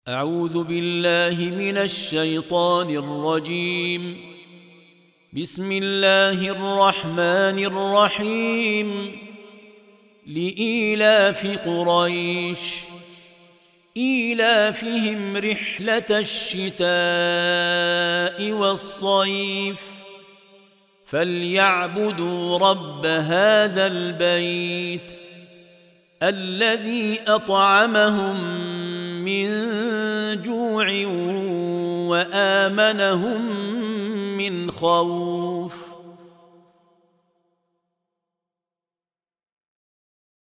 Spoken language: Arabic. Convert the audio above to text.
أعوذ بالله من الشيطان الرجيم. بسم الله الرحمن الرحيم. لإيلاف قريش إيلافهم رحلة الشتاء والصيف فليعبدوا رب هذا البيت الذي أطعمهم من جوع وآمنهم من خوف.